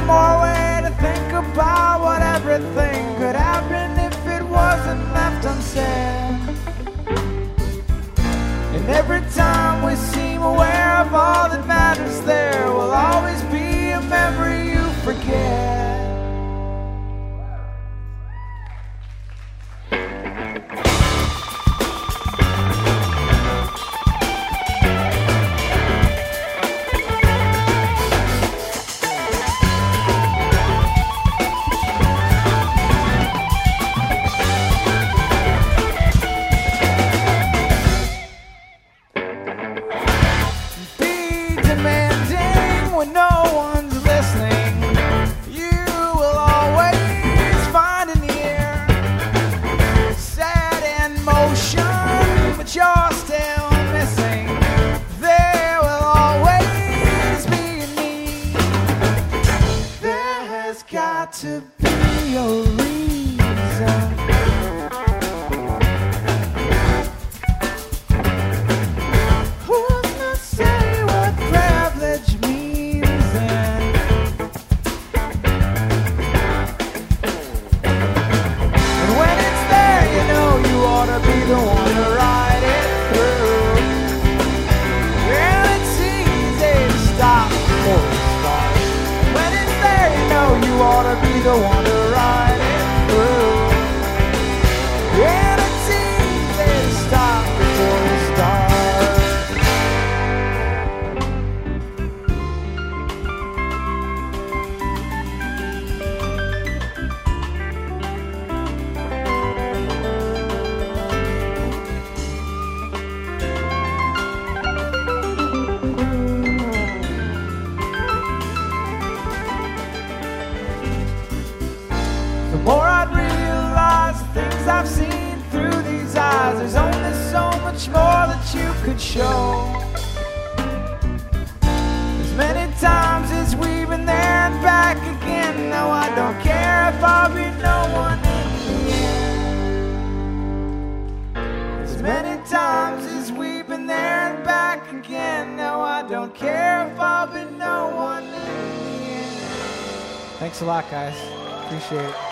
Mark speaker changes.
Speaker 1: more way to think about what everything could happen if it wasn't left unsaid. And every time we seem aware of all that matters, there will always be a memory you forget. When no one's listening, you will always find in the air sad in motion, but you're still missing. There will always be a need. There has got to be a reason. The one to ride it through. And it's easy to stop before it starts. When it's there, you know you ought to be the one to ride it through. And it's easy to stop before it starts. The more I'd realize the things I've seen through these eyes, there's only so much more that you could show. As many times as we've been there and back again, now I don't care if I'll be no one in the end. As many times as we've been there and back again, now I don't care if I'll be no one in the end. Thanks a lot, guys. Appreciate it.